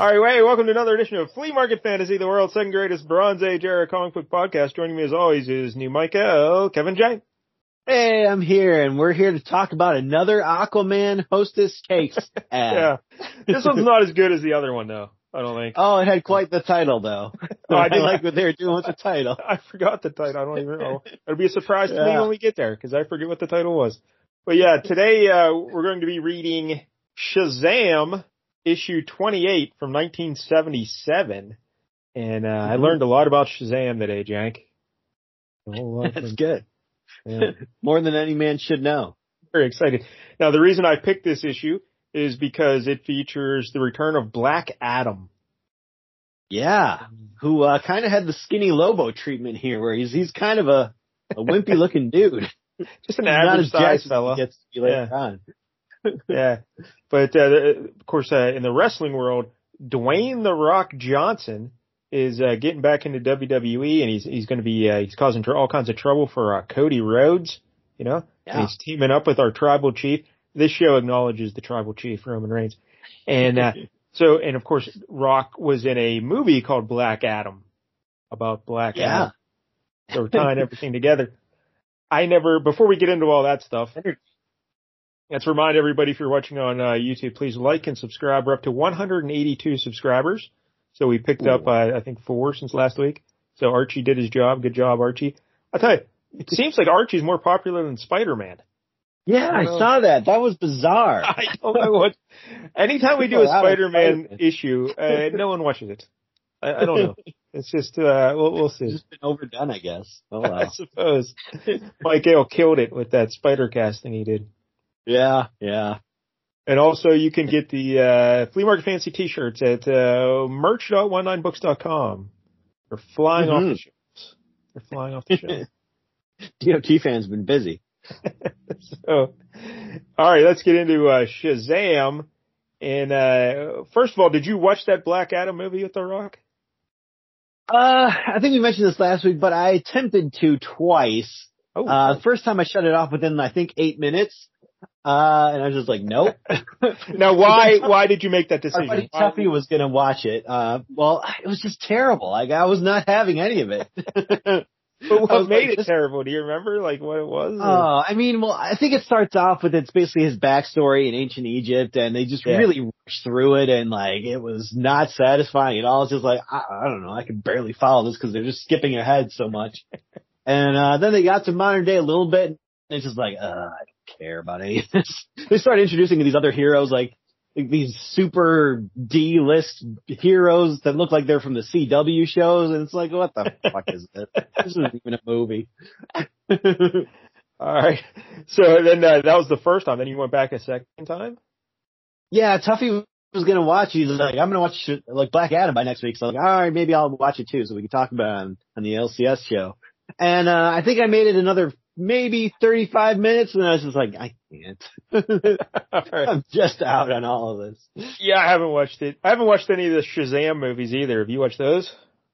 All right, hey, welcome to another edition of Flea Market Fantasy, the world's second greatest Bronze Age era comic book podcast. Joining me as always is new Michael, Kevin J. Hey, I'm here, and we're here to talk about another Aquaman Hostess Cakes ad. Yeah, this one's not as good as the other one, though, I don't think. Oh, it had quite the title, though. Oh, I like what they were doing with the title. I forgot the title. I don't even know. It'll be a surprise to me when we get there, because I forget what the title was. But yeah, today we're going to be reading Shazam, issue 28 from 1977. And I learned a lot about Shazam today, Jank. That's good. Yeah. More than any man should know. Very excited. Now, the reason I picked this issue is because it features the return of Black Adam. Yeah, who kind of had the skinny Lobo treatment here, where he's kind of a wimpy looking dude. Just an average size fella. Gets to be later on. Yeah, but of course, in the wrestling world, Dwayne "The Rock" Johnson is getting back into WWE, and he's going to be he's causing all kinds of trouble for Cody Rhodes. You know, yeah. And he's teaming up with our tribal chief. This show acknowledges the tribal chief, Roman Reigns, and and of course, Rock was in a movie called Black Adam about Black Adam. So we're tying everything together. Before we get into all that stuff, let's remind everybody, if you're watching on YouTube, please like and subscribe. We're up to 182 subscribers. So we picked up, I think, 4 since last week. So Archie did his job. Good job, Archie. I'll tell you, it seems like Archie's more popular than Spider-Man. Yeah, I saw that. That was bizarre. I don't know what. Anytime we do a Spider-Man issue, no one watches it. I don't know. It's just, we'll see. It's just been overdone, I guess. Oh, wow. I suppose. Mike Gale killed it with that Spider-Cast thing he did. Yeah. And also, you can get the Flea Market Fancy T-shirts at merch.19books.com. They're flying off the shelves. They're flying off the shelves. DOT fans been busy. So, all right, let's get into Shazam. And first of all, did you watch that Black Adam movie with The Rock? I think we mentioned this last week, but I attempted to twice. The first time I shut it off within, I think, 8 minutes. And I was just like, nope. Now, why did you make that decision? Our buddy Tuffy was going to watch it. Well, it was just terrible. Like, I was not having any of it. But what made it terrible? Do you remember, like, what it was? I mean, well, I think it starts off with it's basically his backstory in ancient Egypt, and they just really rushed through it, and, like, it was not satisfying at all. It's just like, I don't know, I could barely follow this because they're just skipping ahead so much. And then they got to modern day a little bit, and it's just like, I don't care about any of this. They started introducing these other heroes, like these super D-list heroes that look like they're from the CW shows, and it's like, what the fuck is this? This isn't even a movie. All right. So then that was the first time. Then you went back a second time? Yeah, Tuffy was going to watch. He's like, I'm going to watch like Black Adam by next week. So I'm like, all right, maybe I'll watch it too, so we can talk about it on the LCS show. And I think I made it another maybe 35 minutes, and I was just like, I can't. Right. I'm just out on all of this. Yeah, I haven't watched it. I haven't watched any of the Shazam movies either. Have you watched those?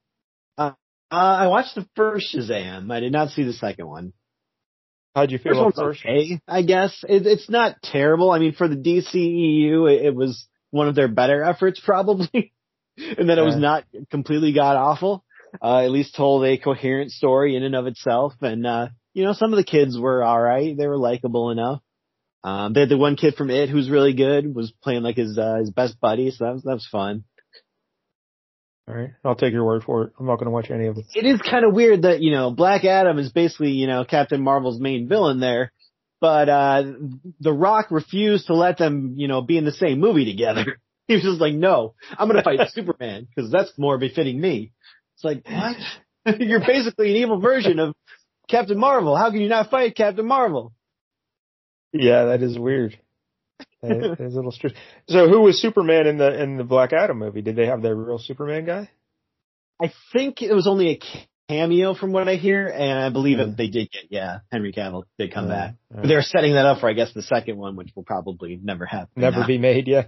I watched the first Shazam. I did not see the second one. How'd you feel about the first? Okay, I guess. It's not terrible. I mean, for the DCEU, it was one of their better efforts, probably. And then it was not completely god-awful. At least told a coherent story in and of itself. And, some of the kids were alright. They were likable enough. They had the one kid from It who's really good, was playing like his best buddy, so that was fun. Alright, I'll take your word for it. I'm not going to watch any of it. It is kind of weird that, Black Adam is basically, Captain Marvel's main villain there, but, The Rock refused to let them, be in the same movie together. He was just like, no, I'm going to fight Superman, because that's more befitting me. It's like, what? You're basically an evil version of Captain Marvel. How can you not fight Captain Marvel? Yeah, that is weird. That is a little strange. So who was Superman in the Black Adam movie? Did they have their real Superman guy? I think it was only a cameo from what I hear, and I believe they did get, Henry Cavill did come back. But they're setting that up for, I guess, the second one, which will probably never happen. Never be made, yeah.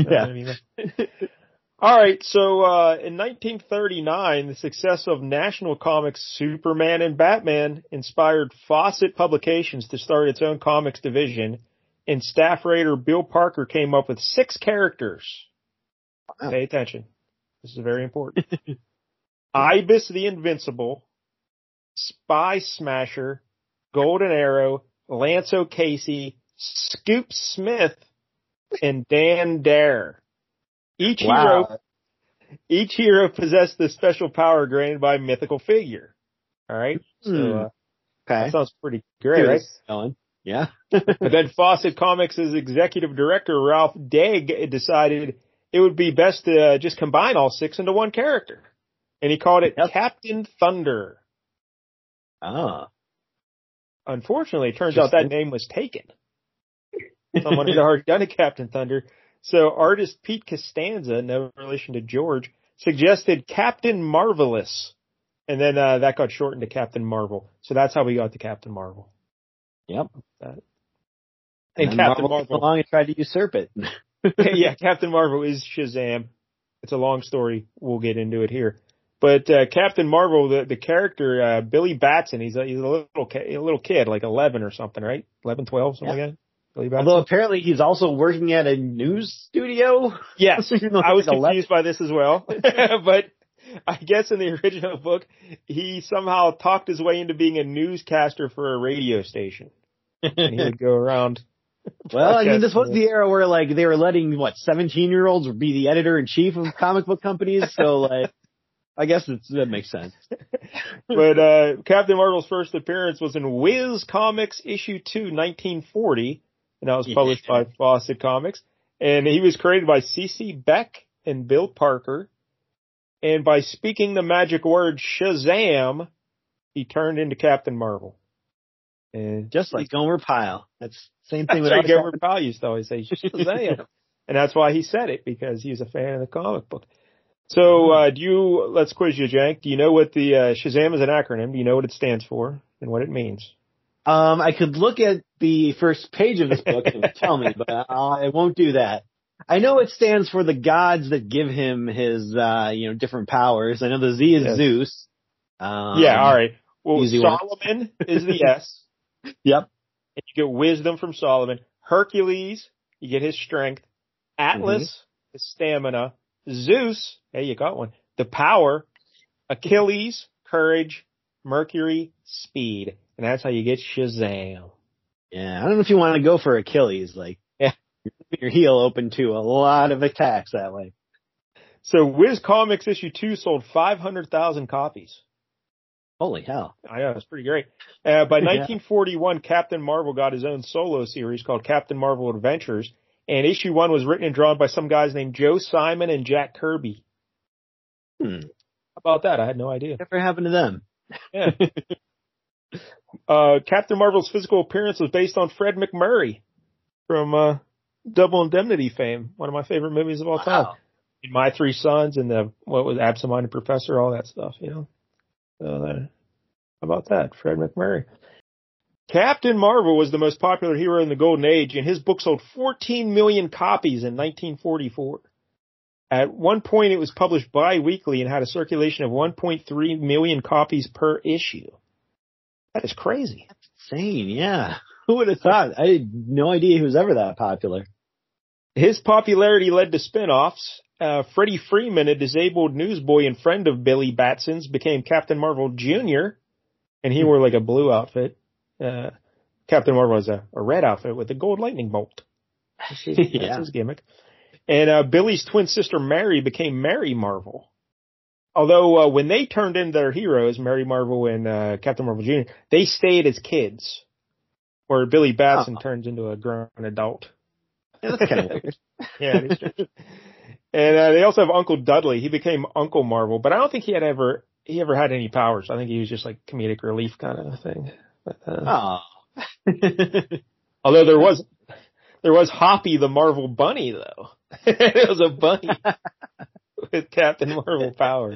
All right, so in 1939, the success of National Comics' Superman and Batman inspired Fawcett Publications to start its own comics division, and staff writer Bill Parker came up with 6 characters. Wow. Pay attention. This is very important. Ibis the Invincible, Spy Smasher, Golden Arrow, Lance O'Casey, Scoop Smith, and Dan Dare. Each hero possessed the special power granted by a mythical figure. All right. So, that sounds pretty great, right? Ellen. Yeah. But then Fawcett Comics' executive director, Ralph Degg, decided it would be best to just combine all 6 into one character. And he called it Captain Thunder. Ah. Unfortunately, it turns out that name was taken. Someone had already done a Captain Thunder. So artist Pete Costanza, no relation to George, suggested Captain Marvelous. And then that got shortened to Captain Marvel. So that's how we got to Captain Marvel. Yep. And Captain Marvel along and tried to usurp it. Yeah, Captain Marvel is Shazam. It's a long story. We'll get into it here. But Captain Marvel, the character, Billy Batson, he's a little kid, like 11 or something, right? 11, 12, something like that. Billy Batson. Although apparently he's also working at a news studio. Yes, I was confused by this as well. But I guess in the original book, he somehow talked his way into being a newscaster for a radio station. And he would go around. Well, I mean, this was the era where, like, they were letting, 17-year-olds be the editor-in-chief of comic book companies, so, like, I guess that makes sense. But Captain Marvel's first appearance was in Whiz Comics issue 2, 1940, and that was published by Fawcett Comics. And he was created by C.C. Beck and Bill Parker. And by speaking the magic word Shazam, he turned into Captain Marvel. And just like Gomer Pyle. That's the same thing with Gomer Pyle used to always say Shazam. And that's why he said it, because he was a fan of the comic book. So, let's quiz you, Jank. Do you know what the Shazam is an acronym? Do you know what it stands for and what it means? I could look at the first page of this book and tell me, but I won't do that. I know it stands for the gods that give him his, different powers. I know the Z is Zeus. All right. Well, Solomon is the S. Yep. And you get wisdom from Solomon. Hercules, you get his strength. Atlas, his stamina. Zeus, hey, you got one. The power. Achilles, courage. Mercury, speed. And that's how you get Shazam. Yeah, I don't know if you want to go for Achilles. Like, your heel open to a lot of attacks that way. So Whiz Comics issue 2 sold 500,000 copies. Holy hell. I know, it's pretty great. By 1941, Captain Marvel got his own solo series called Captain Marvel Adventures, and issue 1 was written and drawn by some guys named Joe Simon and Jack Kirby. How about that? I had no idea. Whatever happened to them? Yeah. Captain Marvel's physical appearance was based on Fred McMurray from Double Indemnity fame, one of my favorite movies of all time. My Three Sons and Absent Minded Professor, all that stuff, So how about that? Fred McMurray. Captain Marvel was the most popular hero in the Golden Age, and his book sold 14 million copies in 1944. At one point, it was published bi-weekly and had a circulation of 1.3 million copies per issue. That is crazy. That's insane, yeah. Who would have thought? I had no idea he was ever that popular. His popularity led to spin-offs. Freddie Freeman, a disabled newsboy and friend of Billy Batson's, became Captain Marvel Jr., and he wore like a blue outfit. Captain Marvel was a red outfit with a gold lightning bolt. That's his gimmick. And Billy's twin sister Mary became Mary Marvel. Although when they turned in their heroes, Mary Marvel and Captain Marvel Jr., they stayed as kids, where Billy Batson turns into a grown adult. Yeah, that's kind of weird. Yeah, it is true. And they also have Uncle Dudley. He became Uncle Marvel, but I don't think he ever had any powers. I think he was just like comedic relief kind of a thing. But, although there was Hoppy the Marvel Bunny though. It was a bunny with Captain Marvel powers.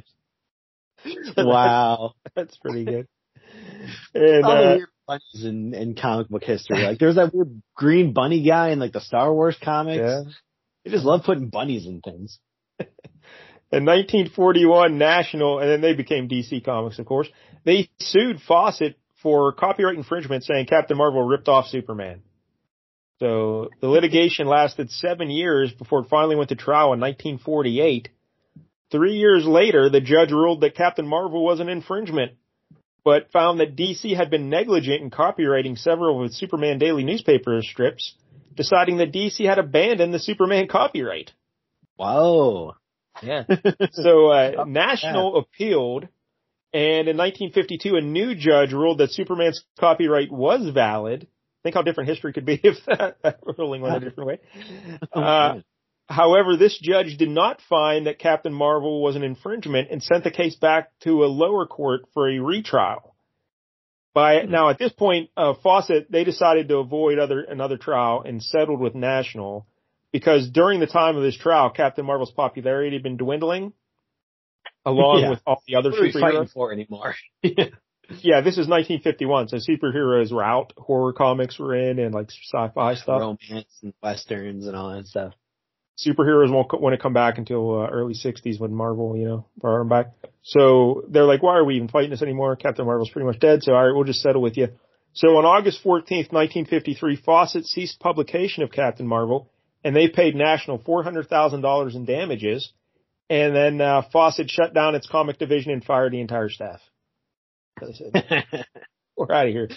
Wow, that's pretty good. And all the weird bunnies in comic book history. Like there's that weird green bunny guy in like the Star Wars comics. Yeah. They just love putting bunnies in things. In 1941, National, and then they became DC Comics, of course, they sued Fawcett for copyright infringement, saying Captain Marvel ripped off Superman. So the litigation lasted 7 years before it finally went to trial in 1948. 3 years later, the judge ruled that Captain Marvel was an infringement, but found that DC had been negligent in copyrighting several of its Superman daily newspaper strips, deciding that DC had abandoned the Superman copyright. Whoa. Yeah. So National appealed, and in 1952, a new judge ruled that Superman's copyright was valid. Think how different history could be if that ruling went a different way. However, this judge did not find that Captain Marvel was an infringement and sent the case back to a lower court for a retrial. Now, at this point, Fawcett, they decided to avoid another trial and settled with National because during the time of this trial, Captain Marvel's popularity had been dwindling along with all the other superheroes. What are we fighting for anymore? Yeah, this is 1951, so superheroes were out, horror comics were in, and like sci-fi stuff. Romance and westerns and all that stuff. Superheroes won't want to come back until early 60s when Marvel, brought them back. So they're like, why are we even fighting this anymore? Captain Marvel's pretty much dead, so all right, we'll just settle with you. So on August 14th, 1953, Fawcett ceased publication of Captain Marvel, and they paid National $400,000 in damages, and then Fawcett shut down its comic division and fired the entire staff. So they said, we're out of here.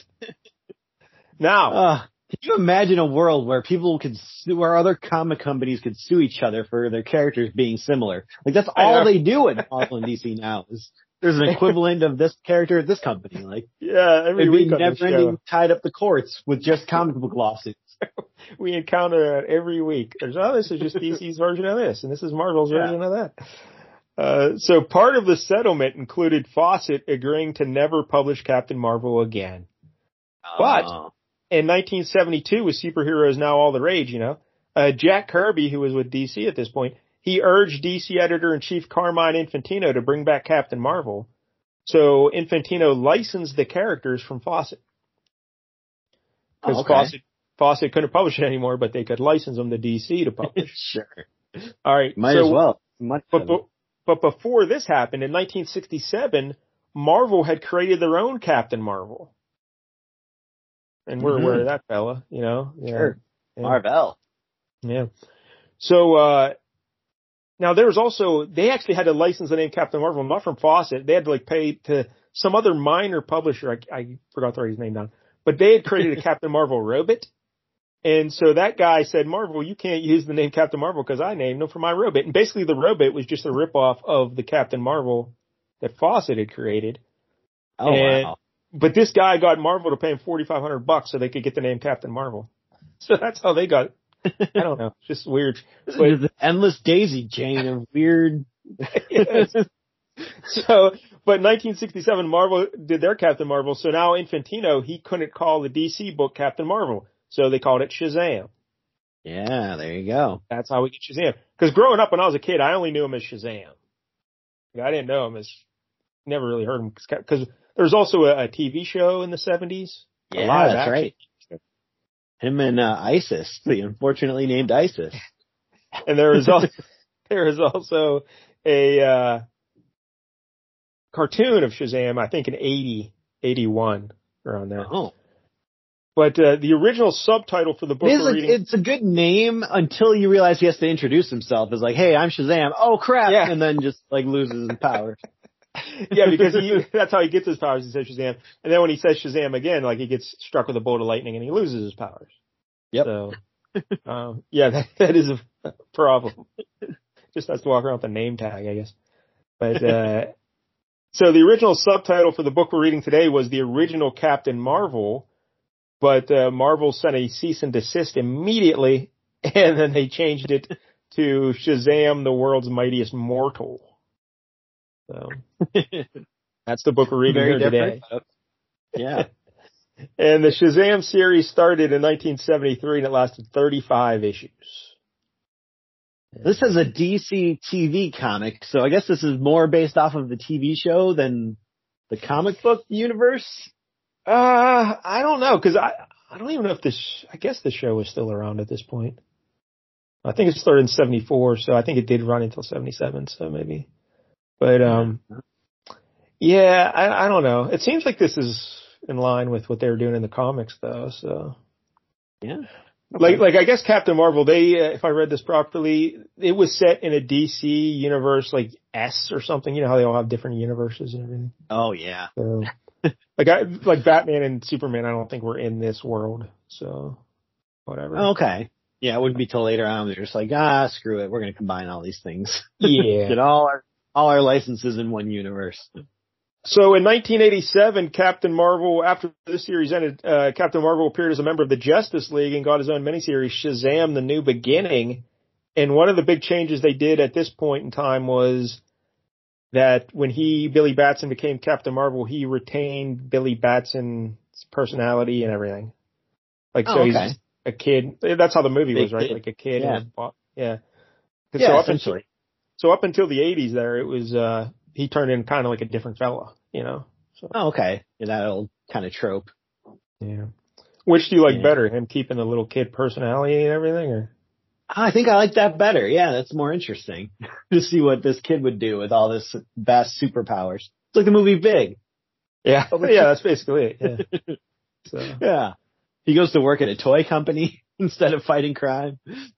Now, can you imagine a world where where other comic companies could sue each other for their characters being similar? Like that's all they do in Marvel and DC now is there's an equivalent of this character at this company. Like, yeah, every week never ending tied up the courts with just comic book lawsuits. We encounter that every week. This is just DC's version of this, and this is Marvel's version of that. So part of the settlement included Fawcett agreeing to never publish Captain Marvel again. But in 1972, with superheroes now all the rage, Jack Kirby, who was with DC at this point, he urged DC editor-in-chief Carmine Infantino to bring back Captain Marvel. So Infantino licensed the characters from Fawcett. Because Fawcett couldn't publish it anymore, but they could license them to DC to publish. Sure. All right. Might as well. But before this happened, in 1967, Marvel had created their own Captain Marvel. And we're aware of that fella, Yeah. Sure. Yeah. Marvel. Yeah. So, now there was also, they actually had to license the name Captain Marvel, not from Fawcett. They had to pay to some other minor publisher. I forgot to write his name down, but they had created a Captain Marvel robot. And so that guy said, Marvel, you can't use the name Captain Marvel because I named him for my robot. And basically the robot was just a ripoff of the Captain Marvel that Fawcett had created. Oh, wow. But this guy got Marvel to pay him $4,500 so they could get the name Captain Marvel. So that's how they got, I don't know, just weird. But the endless daisy chain of weird. Yes. But 1967, Marvel did their Captain Marvel. So now Infantino, he couldn't call the DC book Captain Marvel. So they called it Shazam. Yeah, there you go. That's how we get Shazam. Because growing up when I was a kid, I only knew him as Shazam. I didn't know him as, never really heard him. Because there was also a TV show in the 70s. Yeah, that's right. Him and Isis, the unfortunately named Isis. And there was also a cartoon of Shazam, I think in 81, around there. Oh. But the original subtitle for the book it's a good name until you realize he has to introduce himself as like, hey, I'm Shazam. Oh, crap. Yeah. And then just loses his powers. Yeah, because that's how he gets his powers. He says Shazam. And then when he says Shazam again, he gets struck with a bolt of lightning and he loses his powers. Yep. So, that is a problem. Just has to walk around with a name tag, I guess. But, so the original subtitle for the book we're reading today was the original Captain Marvel. But Marvel sent a cease and desist immediately, and then they changed it to Shazam, the World's Mightiest Mortal. So that's the book we're reading here today. Yeah. And the Shazam series started in 1973, and it lasted 35 issues. This is a DC TV comic, so I guess this is more based off of the TV show than the comic book universe. I don't know, because I don't even know if I guess the show was still around at this point. I think it started in 74, so I think it did run until 77, so maybe. But, yeah, I don't know. It seems like this is in line with what they were doing in the comics, though, so. Yeah. Okay. Like I guess Captain Marvel, they, if I read this properly, it was set in a DC universe, like S or something. You know how they all have different universes and everything. Oh yeah. So, like Batman and Superman, I don't think were in this world. So, whatever. Okay. Yeah, it wouldn't be till later on. They're just like, screw it. We're going to combine all these things. Yeah. Get all our licenses in one universe. So in 1987, Captain Marvel, after this series ended, Captain Marvel appeared as a member of the Justice League and got his own miniseries, Shazam! The New Beginning. And one of the big changes they did at this point in time was that when Billy Batson became Captain Marvel, he retained Billy Batson's personality and everything. Like, so he's just a kid. That's how the movie was, right? Kid. Like a kid. Yeah. Yeah. Yeah, essentially. So up until the 80s there, it was, he turned in kind of like a different fella, you know? So. Oh, okay. Yeah, that old kind of trope. Yeah. Which do you like better? Him keeping the little kid personality and everything, or? I think I like that better. Yeah, that's more interesting to see what this kid would do with all this vast superpowers. It's like the movie Big. Yeah. Yeah, that's basically it. Yeah. So. Yeah. He goes to work at a toy company instead of fighting crime.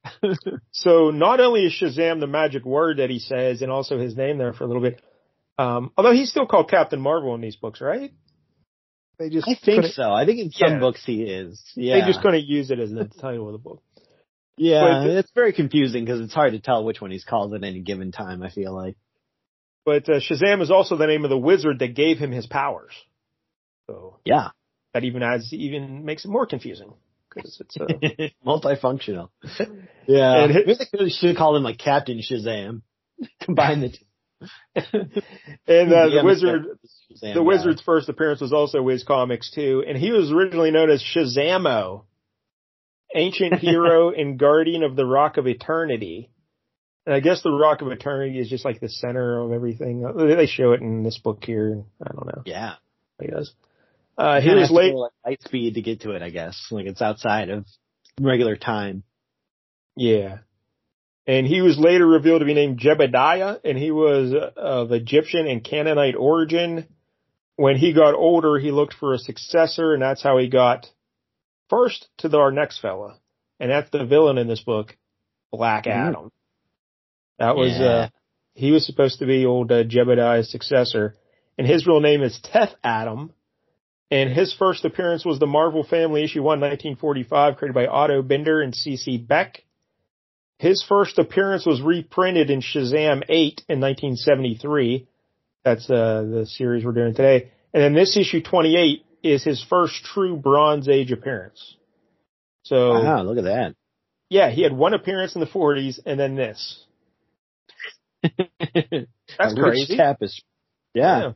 So not only is Shazam the magic word that he says, and also his name there for a little bit, although he's still called Captain Marvel in these books, right? I think so. I think in some books he is. Yeah. They just couldn't use it as the title of the book. Yeah, it's very confusing because it's hard to tell which one he's called at any given time, I feel like. But Shazam is also the name of the wizard that gave him his powers. So yeah. That even makes it more confusing because it's multifunctional. Yeah, and maybe they should have called him like Captain Shazam. Combine the two. And the wizard's first appearance was also Wiz Comics too, and he was originally known as Shazamo, ancient hero and guardian of the Rock of Eternity. And I guess the Rock of Eternity is just like the center of everything. They show it in this book here. I don't know. Yeah, I guess. He was late, like light speed to get to it, I guess. Like it's outside of regular time. Yeah. And he was later revealed to be named Jebediah, and he was of Egyptian and Canaanite origin. When he got older, he looked for a successor, and that's how he got first to our next fella. And that's the villain in this book, Black Adam. That was, he was supposed to be old Jebediah's successor. And his real name is Teth Adam. And his first appearance was the Marvel Family issue 1, 1945, created by Otto Binder and C.C. Beck. His first appearance was reprinted in Shazam 8 in 1973. That's the series we're doing today. And then this issue 28 is his first true Bronze Age appearance. So, wow, look at that. Yeah, he had one appearance in the 40s and then this. That's crazy. Tapestry. Yeah.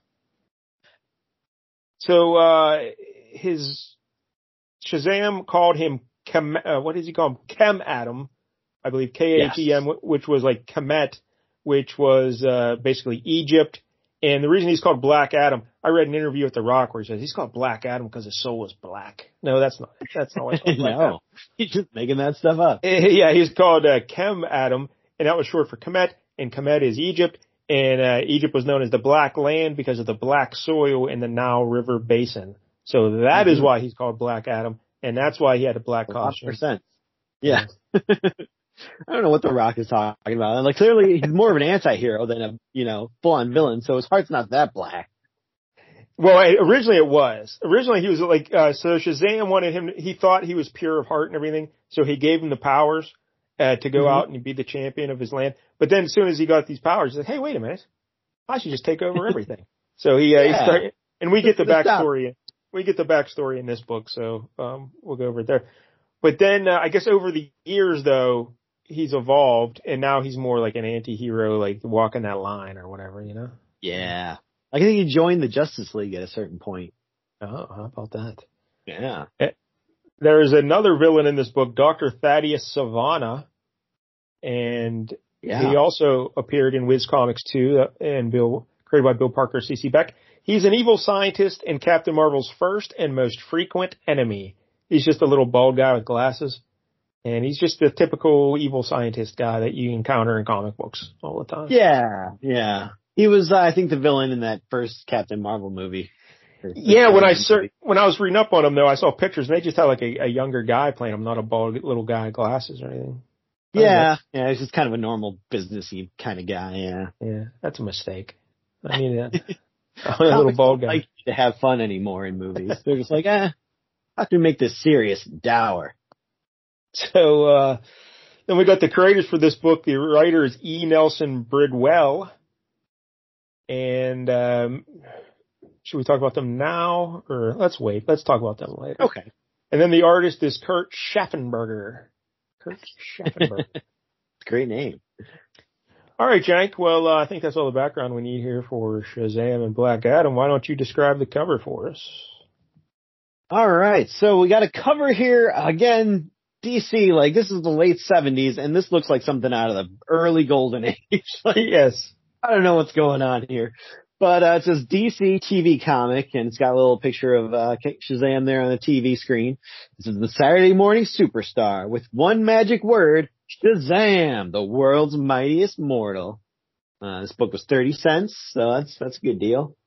So, his Shazam called him what does he call him? Chem Adam, I believe, K-H-E-M, which was like Kemet, which was basically Egypt. And the reason he's called Black Adam, I read an interview with The Rock where he says he's called Black Adam because his soul is black. No, that's not why he's called Black Adam. He's just making that stuff up. Yeah, he's called Chem Adam, and that was short for Kemet, and Kemet is Egypt. And Egypt was known as the Black Land because of the black soil in the Nile River Basin. So that is why he's called Black Adam, and that's why he had a black costume. 100%. Yeah. I don't know what The Rock is talking about. And like clearly he's more of an anti-hero than a, full-on villain, so his heart's not that black. Well, originally it was. Originally he was like, so Shazam wanted him, he thought he was pure of heart and everything, so he gave him the powers to go out and be the champion of his land. But then as soon as he got these powers, he said, hey, wait a minute, I should just take over everything. So he started, and we get the backstory. We get the backstory in this book, so we'll go over it there. But then I guess over the years, though, he's evolved, and now he's more like an anti-hero, like walking that line or whatever, Yeah. I think he joined the Justice League at a certain point. Oh, how about that? Yeah. There's another villain in this book, Dr. Thaddeus Savannah, and he also appeared in Wiz Comics 2, and created by Bill Parker, C.C. Beck. He's an evil scientist and Captain Marvel's first and most frequent enemy. He's just a little bald guy with glasses, and he's just the typical evil scientist guy that you encounter in comic books all the time. Yeah. He was, I think, the villain in that first Captain Marvel movie. Yeah, when I was reading up on them though, I saw pictures and they just had like a younger guy playing him, not a bald little guy with glasses or anything. Yeah, he's just kind of a normal businessy kind of guy. Yeah, yeah, that's a mistake. I mean, a little bald guy. Like to have fun anymore in movies. They're just like, how can we make this serious dour? So then we got the creators for this book. The writer is E. Nelson Bridwell, and should we talk about them now, or let's wait? Let's talk about them later. Okay. And then the artist is Kurt Schaffenberger. Great name. All right, Jank. Well, I think that's all the background we need here for Shazam and Black Adam. Why don't you describe the cover for us? All right. So we got a cover here. Again, DC, like this is the late 70s, and this looks like something out of the early golden age. Like, yes. I don't know what's going on here. But it says DC TV comic, and it's got a little picture of Shazam there on the TV screen. This is the Saturday morning superstar with one magic word, Shazam, the world's mightiest mortal. This book was 30 cents, so that's a good deal.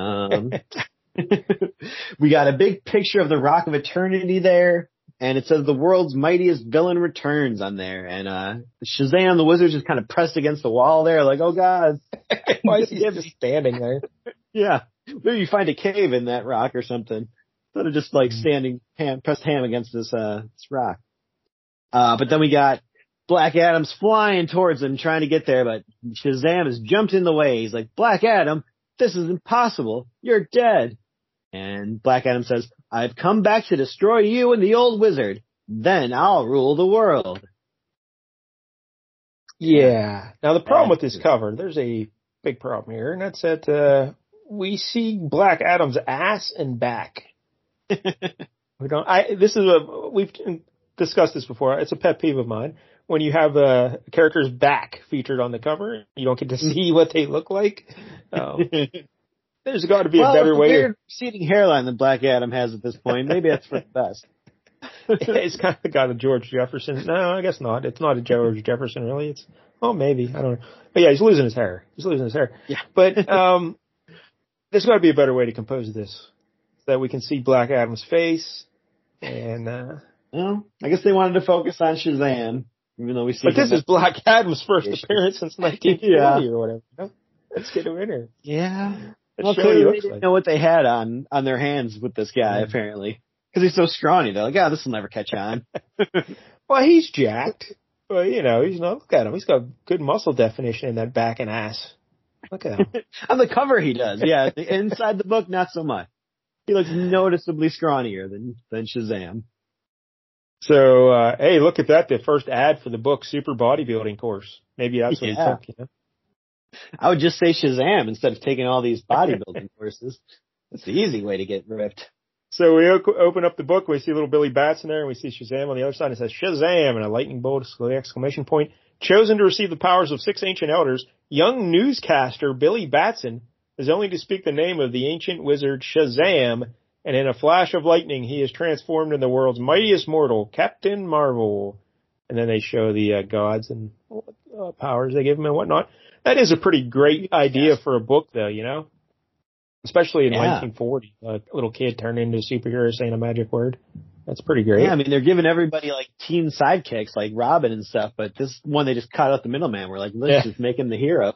We got a big picture of the Rock of Eternity there, and it says the world's mightiest villain returns on there. And Shazam, the wizard, just kind of pressed against the wall there, like, oh god. Why is he just standing there? Yeah. Maybe you find a cave in that rock or something. Instead of just like standing pressed ham against this rock. But then we got Black Adam's flying towards him, trying to get there, but Shazam has jumped in the way. He's like, Black Adam, this is impossible. You're dead. And Black Adam says, I've come back to destroy you and the old wizard. Then I'll rule the world. Yeah. Now the problem with this cover, there's a big problem here, and that's that we see Black Adam's ass and back. We've discussed this before. It's a pet peeve of mine. When you have a character's back featured on the cover, you don't get to see what they look like. There's got to be a better way. Weird receding hairline that Black Adam has at this point. Maybe that's for the best. It's kind of got a George Jefferson. No, I guess not. It's not a George Jefferson, really. Maybe. I don't know. But yeah, he's losing his hair. Yeah. But there's got to be a better way to compose this, so that we can see Black Adam's face. And well, I guess they wanted to focus on Shazam, even though we see. But this is Black Adam's first appearance since 1940 or whatever. You know? Let's get him in here. Yeah. Well, clearly they didn't know what they had on their hands with this guy, apparently. Because he's so scrawny. They're like, this will never catch on. Well, he's jacked. Well, he's not. Look at him. He's got good muscle definition in that back and ass. Look at him. On the cover he does, yeah. Inside the book, not so much. He looks noticeably scrawnier than Shazam. So, hey, look at that. The first ad for the book, Super Bodybuilding Course. Maybe that's what he took, I would just say Shazam instead of taking all these bodybuilding courses. That's the easy way to get ripped. So we open up the book, we see little Billy Bats in there, and we see Shazam on the other side. It says Shazam and a lightning bolt, exclamation point. Chosen to receive the powers of 6 ancient elders, young newscaster Billy Batson is only to speak the name of the ancient wizard Shazam, and in a flash of lightning, he is transformed in the world's mightiest mortal, Captain Marvel. And then they show the gods and powers they give him and whatnot. That is a pretty great idea for a book, though, especially in 1940. A little kid turned into a superhero saying a magic word. That's pretty great. Yeah, I mean, they're giving everybody like teen sidekicks like Robin and stuff, but this one they just cut out the middleman. We're like, let's just make him the hero.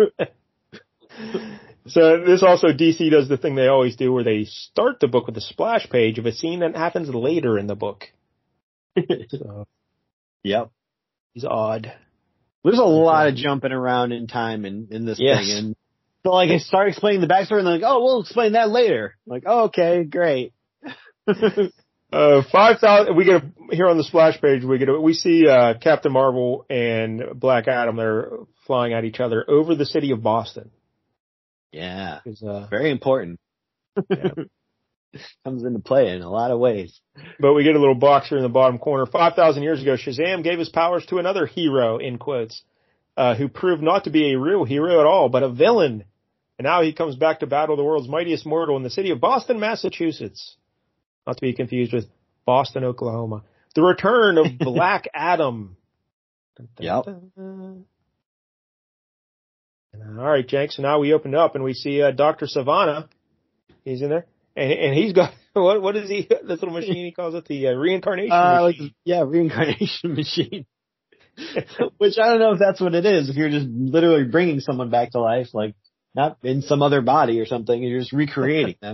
So this also, DC does the thing they always do where they start the book with a splash page of a scene that happens later in the book. So, yep. It's odd. There's a lot of jumping around in time in this thing. And so like I start explaining the backstory and they're like, we'll explain that later. I'm like, okay, great. 5,000, we get here on the splash page, we see, Captain Marvel and Black Adam, they're flying at each other over the city of Boston. Yeah. Very important. Yeah. Comes into play in a lot of ways. But we get a little box here in the bottom corner. 5,000 years ago, Shazam gave his powers to another hero, in quotes, who proved not to be a real hero at all, but a villain. And now he comes back to battle the world's mightiest mortal in the city of Boston, Massachusetts. Not to be confused with Boston, Oklahoma. The return of Black Adam. Yep. All right, Jank. So now we open up and we see Dr. Savannah. He's in there. and he's got what is he? This little machine he calls it the reincarnation machine. Reincarnation machine. Which I don't know if that's what it is. If you're just literally bringing someone back to life, like not in some other body or something, and you're just recreating them.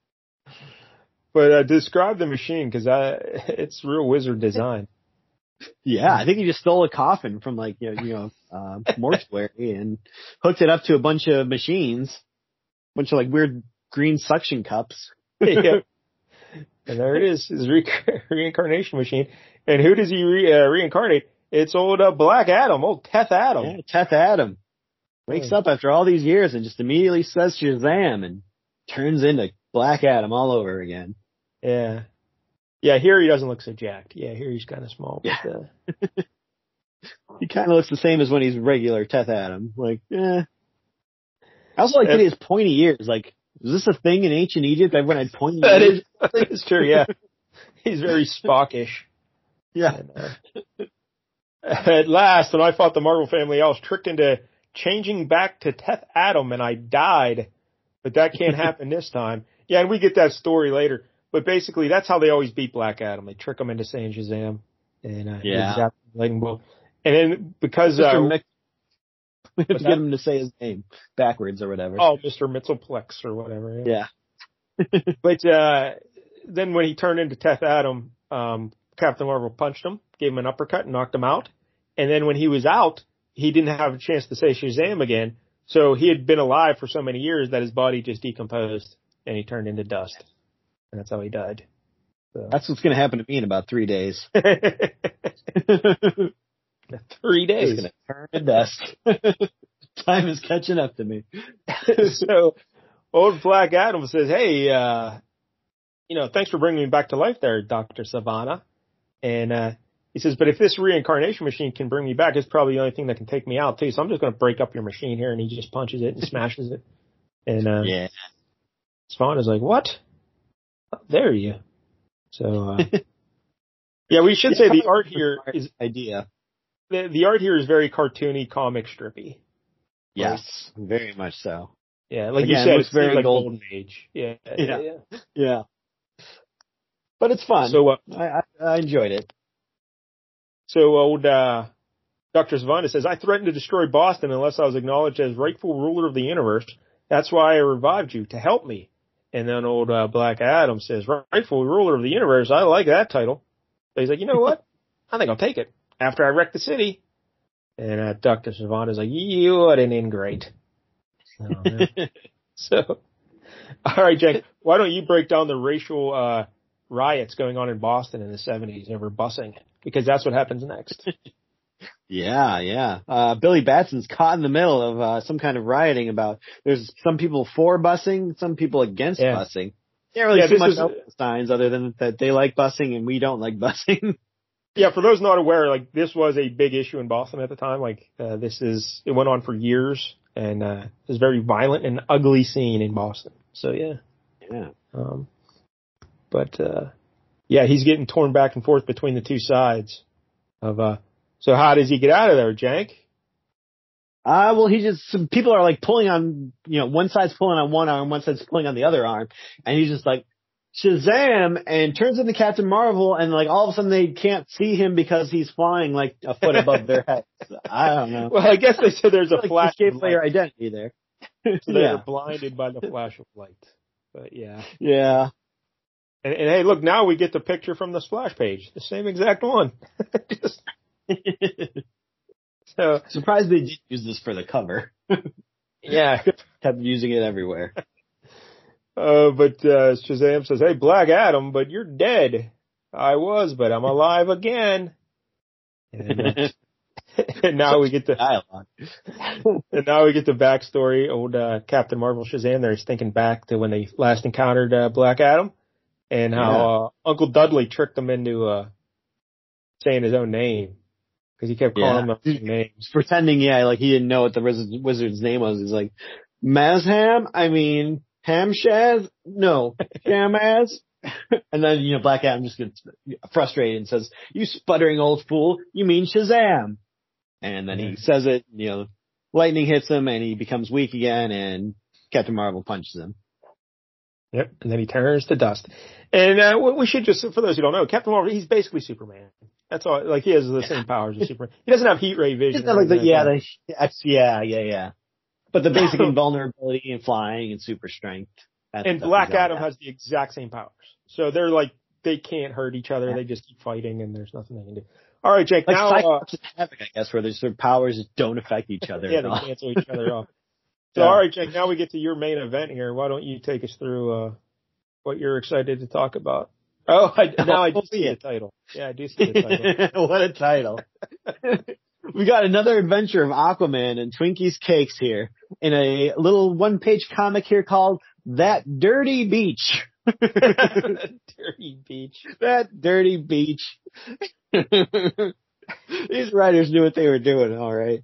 But describe the machine because it's real wizard design. Yeah, I think he just stole a coffin from mortuary and hooked it up to a bunch of machines, bunch of like weird green suction cups. Yeah. And there it is, his reincarnation machine. And who does he reincarnate? It's old Black Adam, old Teth Adam. Yeah, Teth Adam wakes up after all these years and just immediately says Shazam and turns into Black Adam all over again. Yeah. Yeah, here he doesn't look so jacked. Yeah, here he's kind of small. But, yeah. He kind of looks the same as when he's regular Teth Adam. Like, I also like his pointy ears. Like, is this a thing in ancient Egypt? Everyone had pointy ears? That is true, yeah. He's very Spockish. Yeah. And, at last, when I fought the Marvel family, I was tricked into changing back to Teth Adam and I died. But that can't happen this time. Yeah, and we get that story later. But basically, that's how they always beat Black Adam. They trick him into saying Shazam. And lightning bolt. And then because we have to get him to say his name backwards or whatever. Oh, Mr. Mitzelplex or whatever. Yeah. But then when he turned into Teth Adam, Captain Marvel punched him, gave him an uppercut, and knocked him out. And then when he was out, he didn't have a chance to say Shazam again. So he had been alive for so many years that his body just decomposed and he turned into dust. And that's how he died. So. That's what's going to happen to me in about 3 days. 3 days. It's going to turn to dust. Time is catching up to me. So old Black Adam says, hey, thanks for bringing me back to life there, Dr. Savannah. And he says, but if this reincarnation machine can bring me back, it's probably the only thing that can take me out, too. So I'm just going to break up your machine here. And he just punches it and smashes it. And Savannah's like, what? How dare you? So, yeah, we should say the art here is idea. The art here is very cartoony, comic strippy. Yes, very much so. Yeah, like you said, it's very like golden age. Yeah. But it's fun. So I enjoyed it. So old Dr. Savannah says, I threatened to destroy Boston unless I was acknowledged as rightful ruler of the universe. That's why I revived you, to help me. And then old Black Adam says, rightful ruler of the universe, I like that title. So he's like, you know what? I think I'll take it. After I wreck the city. And Dr. Savannah's like, you're an ingrate. So, all right, Jack, why don't you break down the racial riots going on in Boston in the 70s over busing? Because that's what happens next. Yeah. Billy Batson's caught in the middle of some kind of rioting about there's some people for busing, some people against busing. Can't really see much signs other than that they like busing and we don't like busing. Yeah, for those not aware, like this was a big issue in Boston at the time. Like it went on for years and it was a very violent and ugly scene in Boston. So yeah. Yeah, he's getting torn back and forth between the two sides of so how does he get out of there, Jank? Well, some people are like pulling on, one side's pulling on one arm, one side's pulling on the other arm, and he's just like, Shazam, and turns into Captain Marvel, and like all of a sudden they can't see him because he's flying like a foot above their heads. I don't know. Well, I guess they said there's a flash. Escape player identity there. So they're blinded by the flash of light. But yeah. Yeah. And hey, look, now we get the picture from the splash page. The same exact one. So surprised they didn't use this for the cover. Yeah. Kept using it everywhere. But Shazam says, hey, Black Adam, but you're dead. I was, but I'm alive again. And now we get the dialogue. And now we get the backstory. Old Captain Marvel Shazam there is thinking back to when they last encountered Black Adam and how Uncle Dudley tricked him into saying his own name. Because he kept calling him his names. Pretending, like he didn't know what the wizard's name was. He's like, Mazham? I mean, Hamshaz? No, Shamaz? And then, Black Adam just gets frustrated and says, you sputtering old fool, you mean Shazam. And then he says it, lightning hits him and he becomes weak again and Captain Marvel punches him. Yep, and then he turns to dust. And we should just, for those who don't know, Captain Marvel, he's basically Superman. That's all. Like, he has the same powers as Superman. He doesn't have heat ray vision. Yeah. But the basic invulnerability and flying and super strength. And Black Adam has the exact same powers. So they're like, they can't hurt each other. Yeah. They just keep fighting, and there's nothing they can do. All right, Jake. Like now, Cyclops and Havoc, I guess, where their powers don't affect each other. Yeah, they cancel each other off. So, all right, Jake. Now we get to your main event here. Why don't you take us through what you're excited to talk about? Oh, I do see the title. Yeah, I do see the title. What a title! We got another adventure of Aquaman and Twinkies Cakes here in a little one-page comic here called That Dirty Beach. Dirty Beach. That Dirty Beach. These writers knew what they were doing, all right.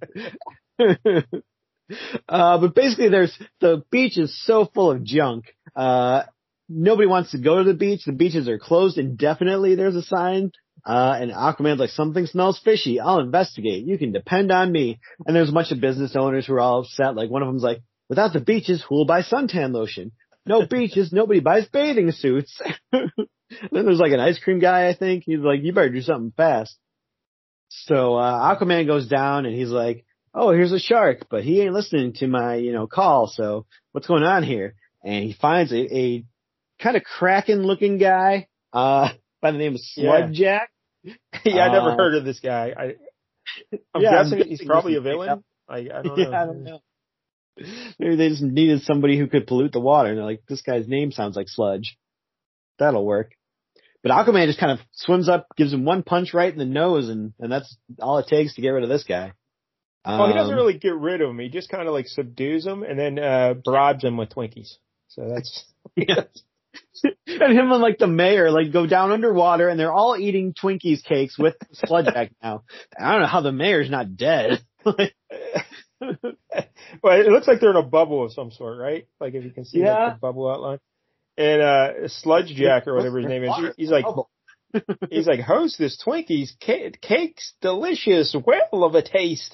But basically the beach is so full of junk. Nobody wants to go to the beach. The beaches are closed indefinitely, there's a sign. And Aquaman's like, something smells fishy. I'll investigate. You can depend on me. And there's a bunch of business owners who are all upset. Like, one of them's like, without the beaches, who'll buy suntan lotion? No beaches, nobody buys bathing suits. Then there's like an ice cream guy, I think. He's like, you better do something fast. So, Aquaman goes down and he's like, oh, here's a shark, but he ain't listening to my, call. So what's going on here? And he finds a kind of Kraken looking guy, by the name of Sludge Jack. Yeah, I never heard of this guy. I'm guessing he's probably a villain. I don't know. I don't know. Maybe they just needed somebody who could pollute the water. And they're like, this guy's name sounds like Sludge. That'll work. But Aquaman just kind of swims up, gives him one punch right in the nose, and that's all it takes to get rid of this guy. Well, he doesn't really get rid of him. He just kind of like subdues him and then bribes him with Twinkies. So that's... Yeah. And him and like the mayor like go down underwater and they're all eating Twinkies cakes with Sludge Jack now. I don't know how the mayor's not dead. Well, it looks like they're in a bubble of some sort, right? Like if you can see like, the bubble outline. And Sludge Jack or whatever his name is, he's like, host this Twinkies cakes, delicious, well of a taste.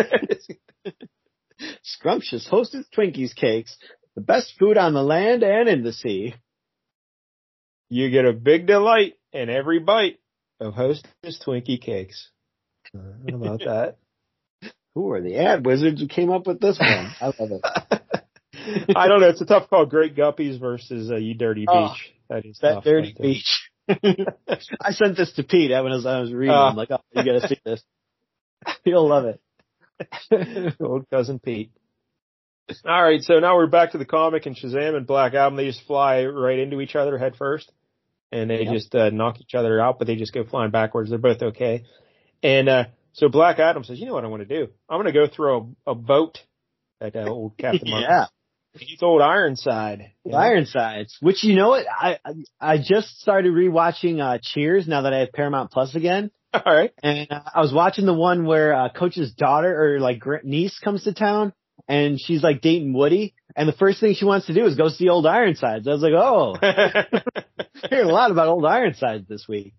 Scrumptious hostess Twinkies cakes, the best food on the land and in the sea. You get a big delight in every bite of Hostess Twinkie cakes. How about that? Who are the ad wizards who came up with this one? I love it. I don't know. It's a tough call. Great Guppies versus You Dirty Beach. That is that tough, Dirty Beach. I sent this to Pete when I was reading. I'm like, oh, you got to see this. He'll love it. Old cousin Pete. All right, so now we're back to the comic, and Shazam and Black Adam, they just fly right into each other head first, and they just knock each other out, but they just go flying backwards. They're both okay. And so Black Adam says, you know what I want to do? I'm going to go throw a boat at old Captain Marvel. Yeah. He's old Ironside. Ironsides, which, you know what? I just started rewatching Cheers now that I have Paramount Plus again. All right. And I was watching the one where Coach's daughter or like niece comes to town. And she's like dating Woody, and the first thing she wants to do is go see old Ironsides. I was like, oh, hearing a lot about old Ironsides this week.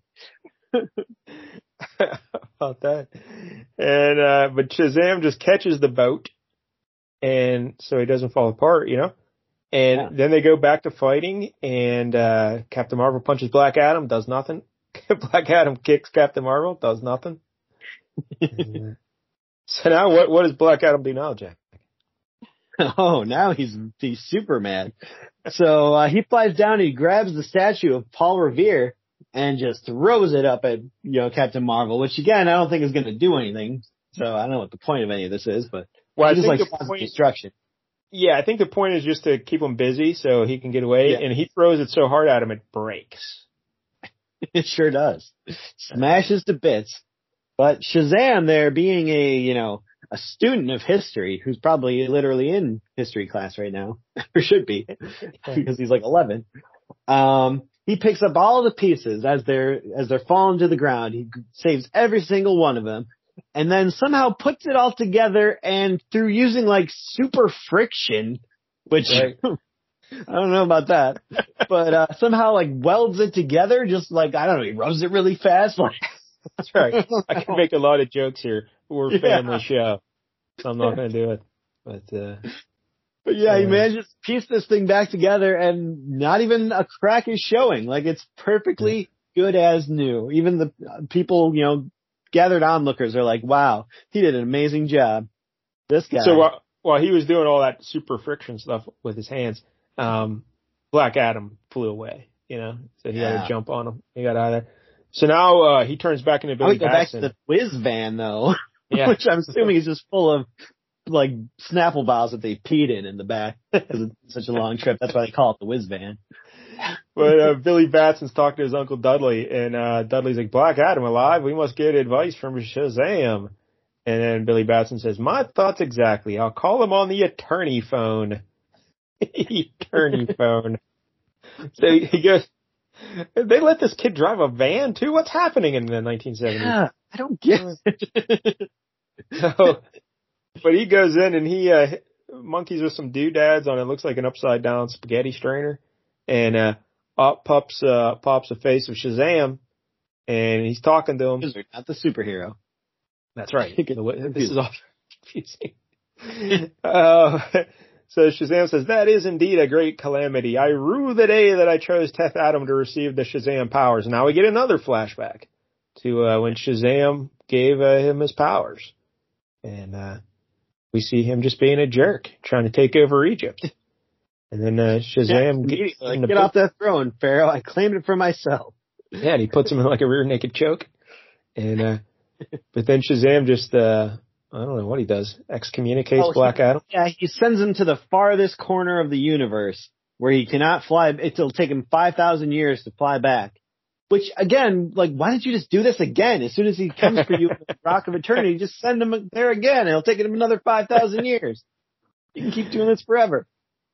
About that. And, but Shazam just catches the boat, and so he doesn't fall apart, And then they go back to fighting, and Captain Marvel punches Black Adam, does nothing. Black Adam kicks Captain Marvel, does nothing. So now what does Black Adam do now, Jack? Oh, now he's Superman. So he flies down and he grabs the statue of Paul Revere and just throws it up at Captain Marvel, which again I don't think is going to do anything. So I don't know what the point of any of this is, but I just think like the point, destruction. Yeah, I think the point is just to keep him busy so he can get away, and he throws it so hard at him it breaks. It sure does. Smashes to bits. But Shazam there, being a student of history who's probably literally in history class right now, or should be, because he's like 11. He picks up all of the pieces as they're falling to the ground. He saves every single one of them, and then somehow puts it all together. And through using like super friction, which I don't know about that, but somehow like welds it together. Just like I don't know, he rubs it really fast. Like that's right. I can make a lot of jokes here. We're a family show, so I'm not going to do it. But But yeah, he manages to piece this thing back together and not even a crack is showing. Like it's perfectly good as new. Even the people, gathered onlookers are like, wow, he did an amazing job. This guy. So while he was doing all that super friction stuff with his hands, Black Adam flew away, so he had to jump on him. He got out of there. So now, he turns back into Billy Batson. Back to the Whiz van though, which I'm assuming is just full of like Snapple bottles that they peed in the back because it's such a long trip. That's why they call it the Whiz van. But Billy Batson's talking to his Uncle Dudley, and Dudley's like, Black Adam alive? We must get advice from Shazam. And then Billy Batson says, my thoughts exactly. I'll call him on the attorney phone. Attorney phone. So he goes, they let this kid drive a van too? What's happening in the 1970s? Yeah, I don't get it. So, but he goes in and he monkeys with some doodads on it. Looks like an upside down spaghetti strainer. And up pops a face of Shazam, and he's talking to him. Not the superhero. That's right. This is all confusing. So Shazam says, that is indeed a great calamity. I rue the day that I chose Teth Adam to receive the Shazam powers. Now we get another flashback to when Shazam gave him his powers. And we see him just being a jerk, trying to take over Egypt. And then Shazam get off that throne, Pharaoh. I claimed it for myself. Yeah, and he puts him in like a rear naked choke. And but then Shazam just I don't know what he does. Excommunicates Black Adam. Yeah, he sends him to the farthest corner of the universe where he cannot fly. It'll take him 5,000 years to fly back. Which again, like, why didn't you just do this again? As soon as he comes for you with the Rock of Eternity, just send him there again. It'll take him another 5,000 years. You can keep doing this forever.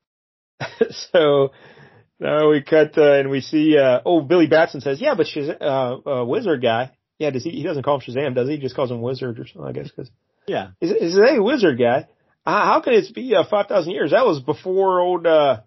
So now we cut and we see Billy Batson says, yeah, but she's wizard guy. Yeah, he doesn't call him Shazam, does he? He just calls him Wizard or something, I guess. Is a wizard guy. How can it be 5,000 years? That was before old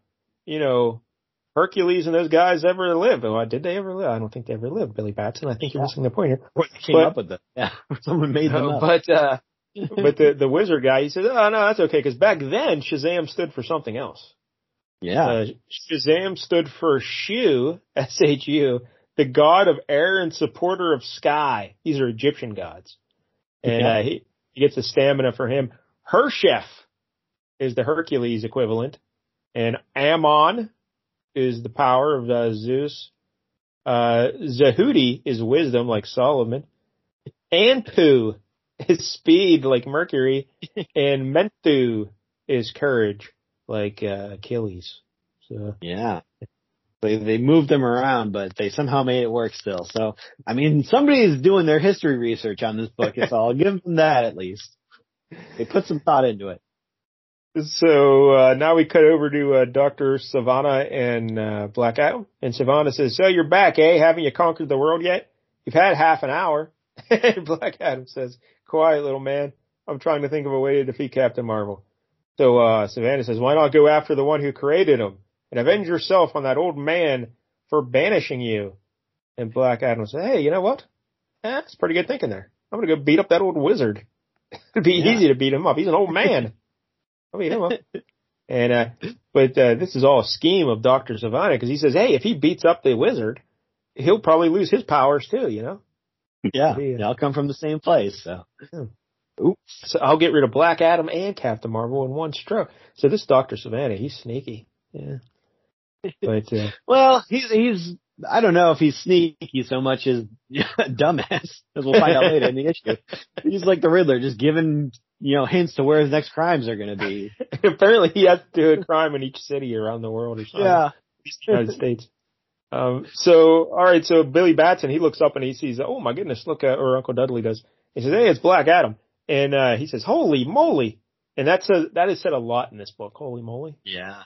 Hercules and those guys ever lived. Oh, did they ever live? I don't think they ever lived, Billy Batson. I think you're missing the point here. They came up with it. Yeah, someone made them up. But the wizard guy, he says, oh no, that's okay, because back then Shazam stood for something else. Yeah. Shazam stood for Shu, S-H-U, the god of air and supporter of sky. These are Egyptian gods. And he gets the stamina for him. Hershef is the Hercules equivalent. And Ammon is the power of Zeus. Zehudi is wisdom, like Solomon. Anpu is speed, like Mercury. And Mentu is courage, like Achilles. So yeah. They moved them around, but they somehow made it work still. So, I mean, somebody is doing their history research on this book. So I'll give them that at least. They put some thought into it. So now we cut over to Dr. Savannah and Black Adam. And Savannah says, so you're back, eh? Haven't you conquered the world yet? You've had half an hour. And Black Adam says, quiet, little man. I'm trying to think of a way to defeat Captain Marvel. So Savannah says, why not go after the one who created him and avenge yourself on that old man for banishing you? And Black Adam says, hey, you know what? That's pretty good thinking there. I'm going to go beat up that old wizard. It'd be easy to beat him up. He's an old man. I'll beat him up. And but this is all a scheme of Dr. Savannah, because he says, hey, if he beats up the wizard, he'll probably lose his powers too, you know? Yeah, they all come from the same place. So. Yeah. Oops. So I'll get rid of Black Adam and Captain Marvel in one stroke. So this Dr. Savannah, he's sneaky. Yeah. But well, he's I don't know if he's sneaky so much as dumbass, as we'll find out later in the issue. He's like the Riddler, just giving hints to where his next crimes are going to be. Apparently, he has to do a crime in each city around the world or something. Yeah, United States. So all right, so Billy Batson, he looks up and he sees, oh my goodness, look, or Uncle Dudley does. He says, hey, it's Black Adam. And he says, holy moly. And that is said a lot in this book, holy moly. Yeah.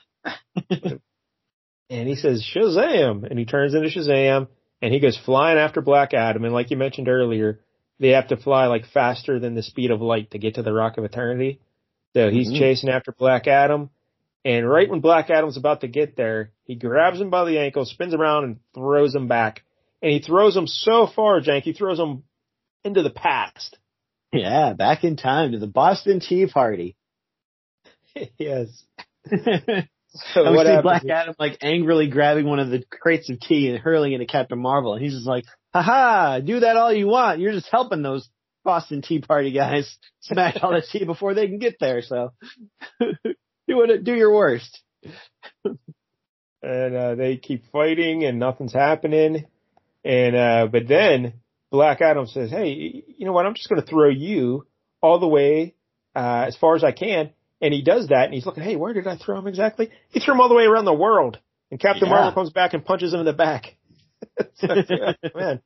And he says, Shazam. And he turns into Shazam. And he goes flying after Black Adam. And like you mentioned earlier, they have to fly like faster than the speed of light to get to the Rock of Eternity. So he's chasing after Black Adam. And right when Black Adam's about to get there, he grabs him by the ankle, spins around, and throws him back. And he throws him so far, Jank, he throws him into the past. Yeah, back in time to the Boston Tea Party. Yes. So and we what see happens Black is- Adam like angrily grabbing one of the crates of tea and hurling it at Captain Marvel, and he's just like, "Haha, do that all you want. You're just helping those Boston Tea Party guys smash all the tea before they can get there. So do your worst." and they keep fighting and nothing's happening. And but then Black Adam says, "Hey, you know what? I'm just going to throw you all the way as far as I can." And he does that, and he's looking, "Hey, where did I throw him exactly?" He threw him all the way around the world, and Captain Marvel comes back and punches him in the back. So, yeah, man.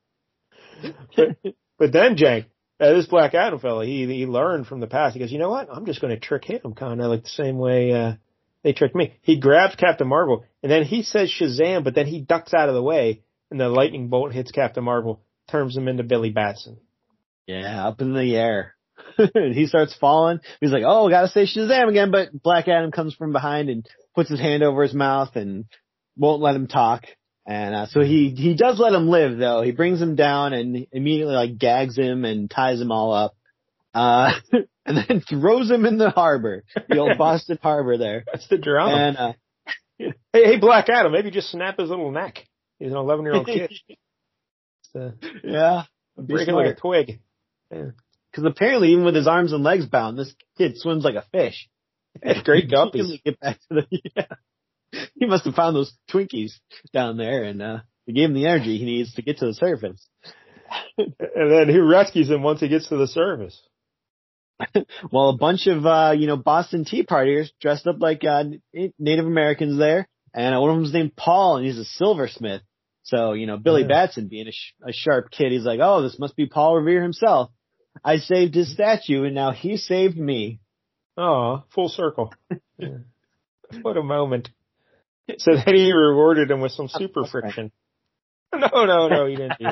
But then Jank, this Black Adam fella, he learned from the past. He goes, "You know what? I'm just going to trick him, kind of like the same way they tricked me." He grabs Captain Marvel, and then he says Shazam, but then he ducks out of the way, and the lightning bolt hits Captain Marvel, turns him into Billy Batson. Yeah, up in the air. He starts falling. He's like, "Oh, gotta say Shazam again," but Black Adam comes from behind and puts his hand over his mouth and won't let him talk. And so he does let him live, though. He brings him down and immediately like gags him and ties him all up. And then throws him in the harbor, the old Boston harbor there. That's the drama. And hey, Black Adam, maybe just snap his little neck. He's an 11-year-old kid. Yeah, breaking like a twig. Yeah. Because apparently, even with his arms and legs bound, this kid swims like a fish. Great guppies. Get back to he must have found those Twinkies down there, and they gave him the energy he needs to get to the surface. And then who rescues him once he gets to the surface? Well, a bunch of Boston Tea Partiers dressed up like Native Americans there, and one of them's named Paul, and he's a silversmith. So Billy Batson, being a sharp kid, he's like, "Oh, this must be Paul Revere himself. I saved his statue, and now he saved me." Oh, full circle. Yeah. What a moment. So then he rewarded him with some super friction. No, he didn't do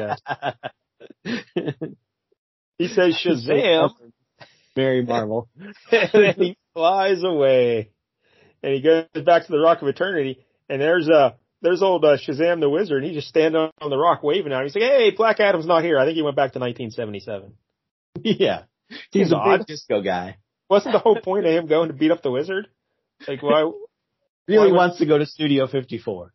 that. He says Shazam. Very Marvel. And then he flies away. And he goes back to the Rock of Eternity, and there's old Shazam the Wizard, and he's just standing on the rock waving at him. He's like, "Hey, Black Adam's not here. I think he went back to 1977. Yeah. He's a big disco guy. Wasn't the whole point of him going to beat up the Wizard? Like, why? Really wants to go to Studio 54.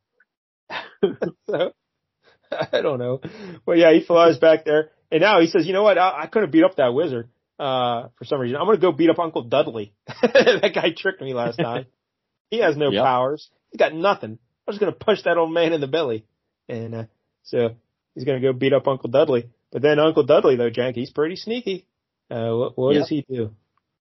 So, I don't know. Well, yeah, he flies back there, and now he says, "You know what? I couldn't beat up that Wizard for some reason. I'm going to go beat up Uncle Dudley. That guy tricked me last time. He has no powers. He's got nothing. I'm just going to punch that old man in the belly." And so he's going to go beat up Uncle Dudley. But then Uncle Dudley, though, Jank, he's pretty sneaky. What does he do?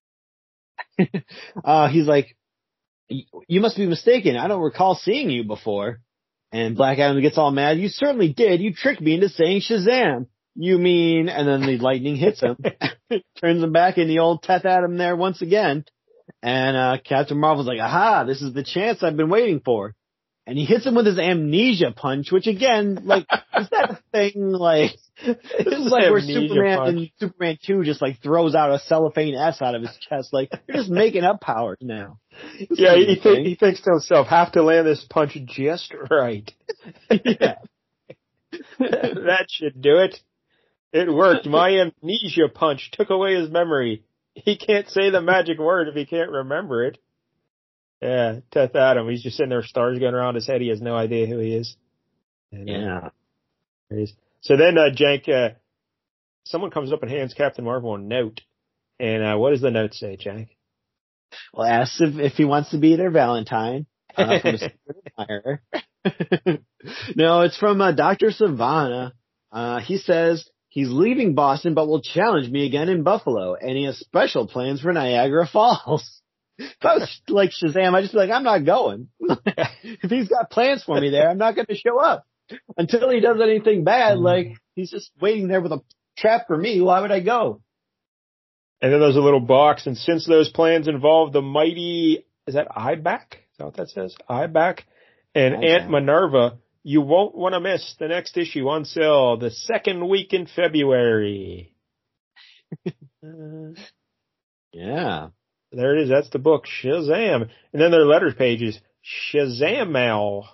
He's like, "You must be mistaken. I don't recall seeing you before." And Black Adam gets all mad. "You certainly did. You tricked me into saying Shazam. You mean..." And then the lightning hits him, turns him back in the old Teth Adam there once again. And Captain Marvel's like, "Aha, this is the chance I've been waiting for." And he hits him with his amnesia punch, which again, like, is that a thing? Like, this is like where Superman in Superman 2 just like throws out a cellophane S out of his chest. Like, you're just making up powers now. Yeah, he thinks to himself, "Have to land this punch just right." Yeah. That should do it. It worked. My amnesia punch took away his memory. He can't say the magic word if he can't remember it. Yeah, Teth Adam. He's just sitting there, stars going around his head. He has no idea who he is. And, yeah. So then, Jank, someone comes up and hands Captain Marvel a note. And what does the note say, Jank? Well, asks if he wants to be their Valentine. From a secret admirer. No, it's from Dr. Savannah. He says he's leaving Boston, but will challenge me again in Buffalo, and he has special plans for Niagara Falls. If I was like Shazam, I'd just be like, "I'm not going." If he's got plans for me there, I'm not going to show up until he does anything bad. Like, he's just waiting there with a trap for me. Why would I go? And then there's a little box, and since those plans involve the mighty, is that Iback? Is that what that says? Iback and Aunt Minerva, you won't want to miss the next issue on sale the second week in February. Yeah. There it is. That's the book, Shazam. And then there are letters pages, Shazam Mal.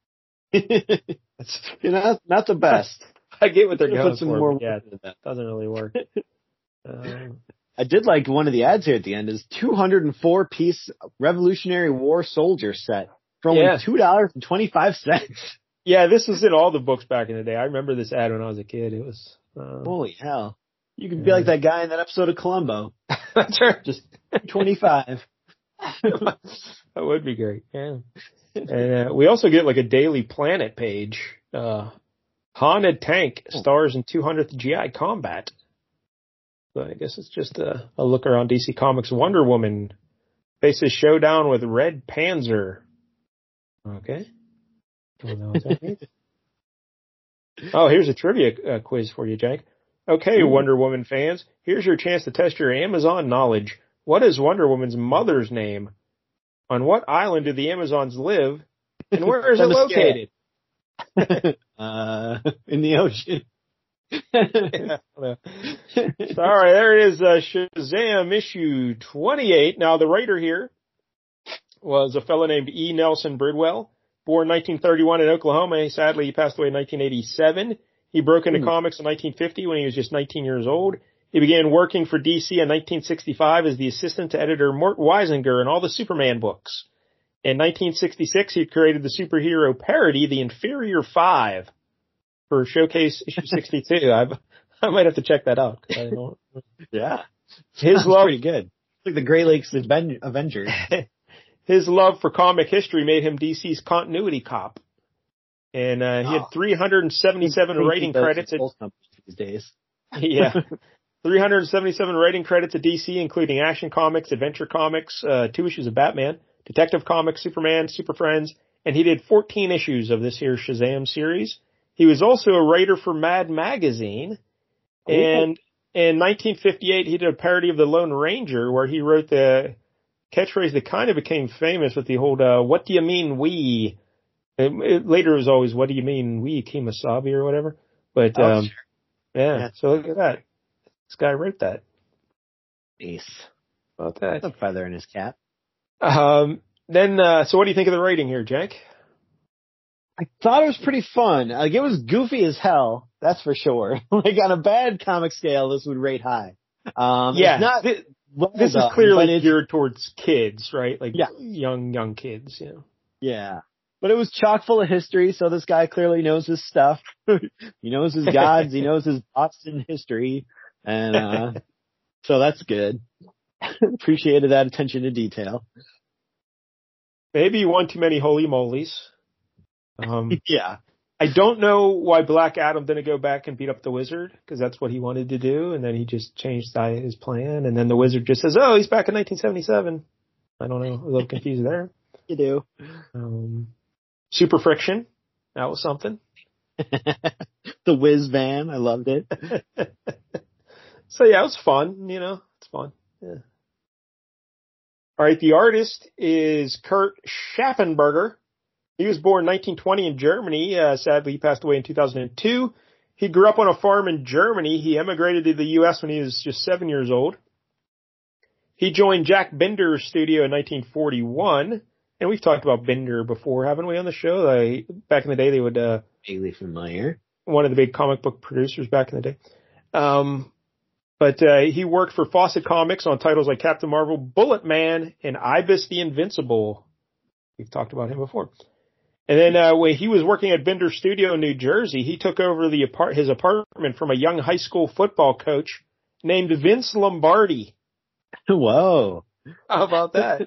Not the best. I get what they're going put some for. more Yeah, that doesn't really work. I did like one of the ads here at the end is 204-piece Revolutionary War soldier set for only $2.25. Yeah, this was in all the books back in the day. I remember this ad when I was a kid. It was holy hell. You could be like that guy in that episode of Columbo. That's right. Just 25. That would be great. Yeah. And we also get like a Daily Planet page. Haunted Tank stars in 200th GI Combat. So I guess it's just a look around DC Comics. Wonder Woman faces showdown with Red Panzer. Okay. Don't know what that means. Oh, here's a trivia quiz for you, Jake. Okay, Wonder Woman fans, here's your chance to test your Amazon knowledge. What is Wonder Woman's mother's name? On what island do the Amazons live? And where is it located? In the ocean. Sorry, there it is, Shazam issue 28. Now, the writer here was a fellow named E. Nelson Bridwell, born 1931 in Oklahoma. Sadly, he passed away in 1987. He broke into comics in 1950 when he was just 19 years old. He began working for DC in 1965 as the assistant to editor Mort Weisinger in all the Superman books. In 1966, he created the superhero parody, The Inferior Five, for Showcase issue 62. I might have to check that out. I don't. Yeah. His love, pretty good. It's like the Great Lakes Avengers. His love for comic history made him DC's continuity cop. And he had 377 writing credits these days. Yeah. 377 writing credits at DC, including Action Comics, Adventure Comics, 2 issues of Batman, Detective Comics, Superman, Super Friends, and he did 14 issues of this here Shazam series. He was also a writer for Mad Magazine. And in 1958, he did a parody of the Lone Ranger where he wrote the catchphrase that kind of became famous with the whole, what do you mean we? Later it was always, what do you mean we, Kemosabe or whatever. But, sure. Yeah, so look at that. This guy wrote that. Nice. About that. A feather in his cap. So what do you think of the rating here, Jake? I thought it was pretty fun. Like, it was goofy as hell, that's for sure. Like, on a bad comic scale, this would rate high. Yeah. This is clearly geared towards kids, right? Like, young kids, you know. Yeah. But it was chock full of history, so this guy clearly knows his stuff. He knows his gods, he knows his Boston history, and so that's good. Appreciated that attention to detail. Maybe one too many holy molies. Yeah. I don't know why Black Adam didn't go back and beat up the Wizard, because that's what he wanted to do, and then he just changed his plan, and then the Wizard just says, oh, he's back in 1977. I don't know, a little confused there. You do. Super Friction, that was something. The Whiz Van, I loved it. So yeah, it was fun, you know, it's fun. Yeah. All right, the artist is Kurt Schaffenberger. He was born in 1920 in Germany. Sadly, he passed away in 2002. He grew up on a farm in Germany. He emigrated to the U.S. when he was just 7 years old. He joined Jack Binder's studio in 1941. And we've talked about Binder before, haven't we, on the show? Back in the day, they would... vaguely familiar. One of the big comic book producers back in the day. But he worked for Fawcett Comics on titles like Captain Marvel, Bullet Man, and Ibis the Invincible. We've talked about him before. And then when he was working at Binder's studio in New Jersey, he took over his apartment from a young high school football coach named Vince Lombardi. Whoa. How about that?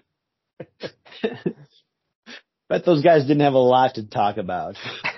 Bet those guys didn't have a lot to talk about.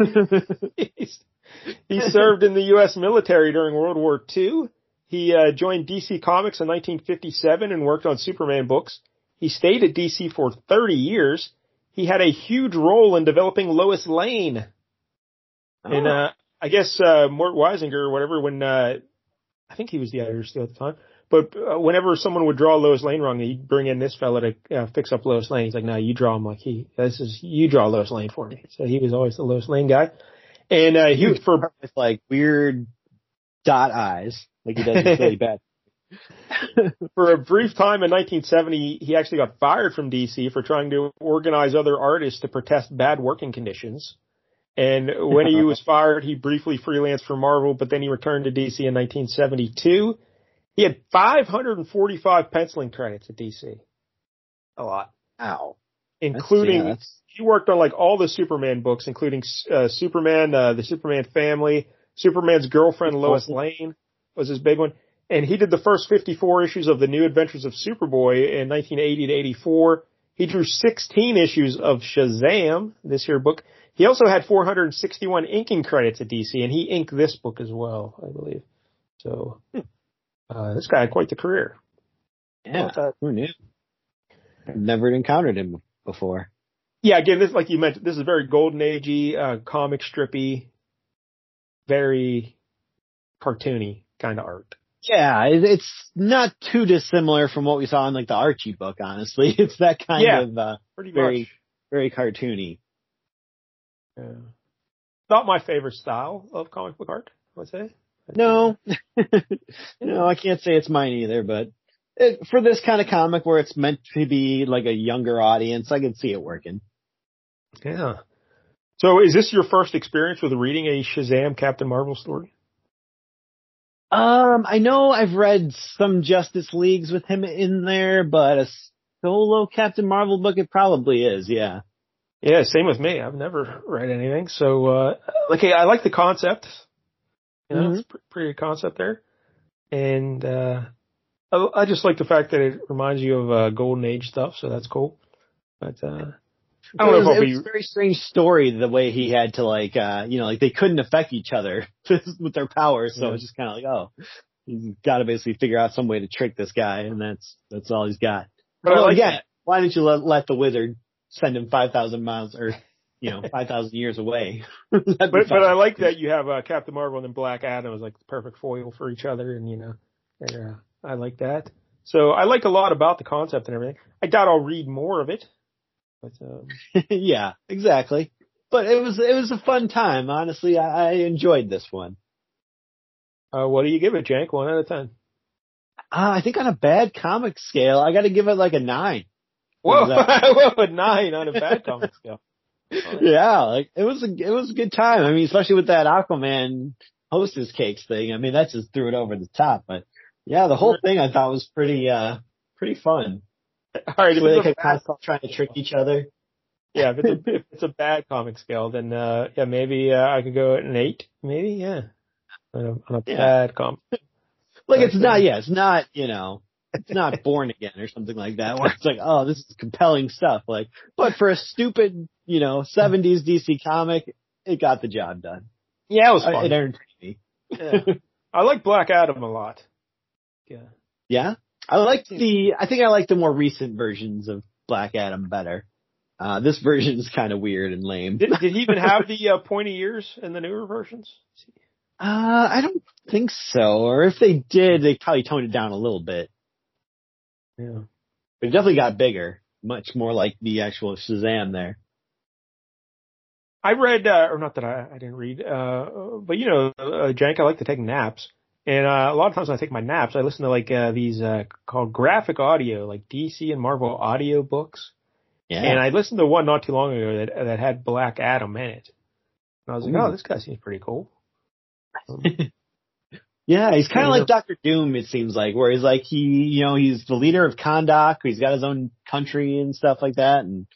He served in the U.S. military during World War II. He joined DC Comics in 1957 and worked on Superman books. He stayed at DC for 30 years. He had a huge role in developing Lois Lane. Oh. And I guess Mort Weisinger or whatever, when I think he was the editor still at the time, but whenever someone would draw Lois Lane wrong, he'd bring in this fella to fix up Lois Lane. He's like, no, you draw him like you draw Lois Lane for me. So he was always the Lois Lane guy. And he was for with like weird dot eyes, like he does really bad. For a brief time in 1970, he actually got fired from DC for trying to organize other artists to protest bad working conditions. And when he was fired, he briefly freelanced for Marvel, but then he returned to DC in 1972. He had 545 penciling credits at DC. A lot. Wow. Including, he worked on like all the Superman books, including Superman, the Superman family, Superman's girlfriend Lois Lane was his big one. And he did the first 54 issues of the New Adventures of Superboy in 1980 to 84. He drew 16 issues of Shazam, this here book. He also had 461 inking credits at DC, and he inked this book as well, I believe. So, this guy had quite the career. Yeah, who knew? I've never encountered him before. Yeah, again, this, like you mentioned, this is very golden agey, comic strippy, very cartoony kind of art. Yeah, it's not too dissimilar from what we saw in like the Archie book, honestly. It's that kind of pretty very, very cartoony. Yeah. Not my favorite style of comic book art, I would say. No. No, I can't say it's mine either, but for this kind of comic where it's meant to be like a younger audience, I can see it working. Yeah. So is this your first experience with reading a Shazam Captain Marvel story? I know I've read some Justice Leagues with him in there, but a solo Captain Marvel book it probably is, yeah. Yeah, same with me. I've never read anything. So, I like the concept. You know, it's a pretty good concept there. And, I just like the fact that it reminds you of, Golden Age stuff, so that's cool. But, I don't know if it was a very strange story the way he had to like they couldn't affect each other with their powers, so it's just kind of like, oh, he's got to basically figure out some way to trick this guy, and that's all he's got. But again, why didn't you let the wizard send him 5,000 miles or 5,000 years away? But I like that you have Captain Marvel and then Black Adam as like the perfect foil for each other, and I like that. So I like a lot about the concept and everything. I doubt I'll read more of it. But, yeah, exactly. But it was a fun time. Honestly, I enjoyed this one. What do you give it, Jank? 1 out of 10? I think on a bad comic scale, I got to give it like a 9. Whoa, a 9 on a bad comic scale. Yeah, like it was a good time. I mean, especially with that Aquaman Hostess Cakes thing. I mean, that just threw it over the top. But yeah, the whole thing I thought was pretty fun. All right, so they kept trying to trick each other. Yeah, if it's a bad comic scale, then maybe I could go at an 8. Maybe, yeah. On a bad comic. Like it's not it's not Born Again or something like that, where it's like, oh, this is compelling stuff. Like, but for a stupid 70s DC comic, it got the job done. Yeah, it was fun. It entertained me. Yeah. I like Black Adam a lot. Yeah. Yeah. I think I like the more recent versions of Black Adam better. This version is kind of weird and lame. Did he even have the pointy ears in the newer versions? I don't think so. Or if they did, they probably toned it down a little bit. Yeah. But it definitely got bigger. Much more like the actual Shazam there. I read, or not that I didn't read, but Jank, I like to take naps. And a lot of times when I take my naps, I listen to like these called graphic audio, like DC and Marvel audio books. Yeah. And I listened to one not too long ago that had Black Adam in it. And I was like, oh, this guy seems pretty cool. Yeah, he's kind of like Dr. Doom, it seems like, where he's like he's the leader of Kahndaq, he's got his own country and stuff like that, and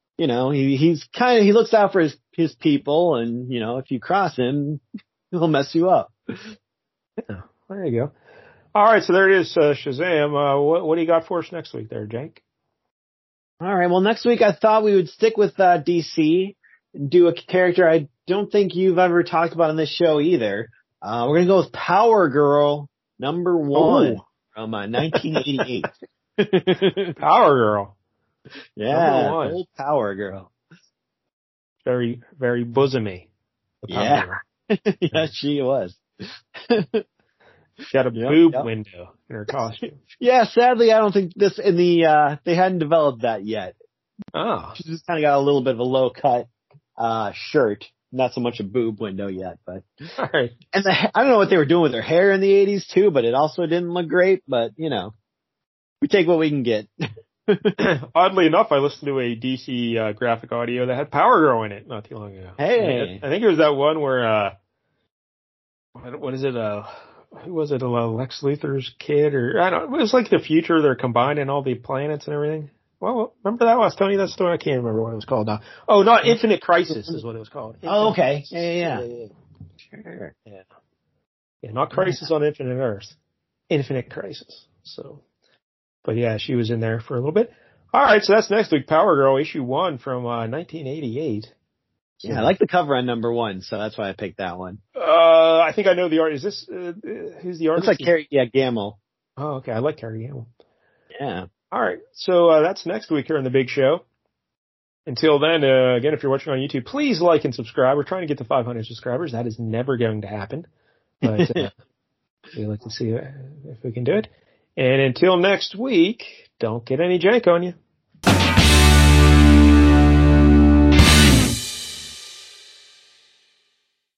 he looks out for his people, and if you cross him, he'll mess you up. Yeah, there you go. All right, so there it is, Shazam. What do you got for us next week there, Jake? All right, well, next week I thought we would stick with DC and do a character I don't think you've ever talked about on this show either. We're going to go with Power Girl #1 from 1988. Power Girl. Yeah, old Power Girl. Very, very bosomy. Yeah. Yeah, she was. She had a boob window in her costume. Yeah, sadly, I don't think this they hadn't developed that yet. Oh. She just kind of got a little bit of a low cut shirt. Not so much a boob window yet, but. All right. And I don't know what they were doing with her hair in the 80s too, but it also didn't look great, but we take what we can get. Oddly enough, I listened to a DC graphic audio that had Power Girl in it not too long ago. Hey. I think it was that one where, what is it? who was it? Lex Luthor's kid, or I don't. It was like the future. They're combining all the planets and everything. Well, remember that? I was telling you that story. I can't remember what it was called now. Oh, not Infinite Crisis is what it was called. Oh, okay. Yeah. Sure. Yeah. Yeah, not Crisis on Infinite Earth. Infinite Crisis. So, but yeah, she was in there for a little bit. All right, so that's next week. Power Girl issue 1 from 1988. So, yeah, I like the cover on number 1, so that's why I picked that one. I think I know the art. Is this who's the artist? Looks like Carrie Gamble. Oh, okay. I like Carrie Gamble. Yeah. All right, so that's next week here on the Big Show. Until then, again, if you're watching on YouTube, please like and subscribe. We're trying to get to 500 subscribers. That is never going to happen, but we'd like to see if we can do it. And until next week, don't get any jank on you.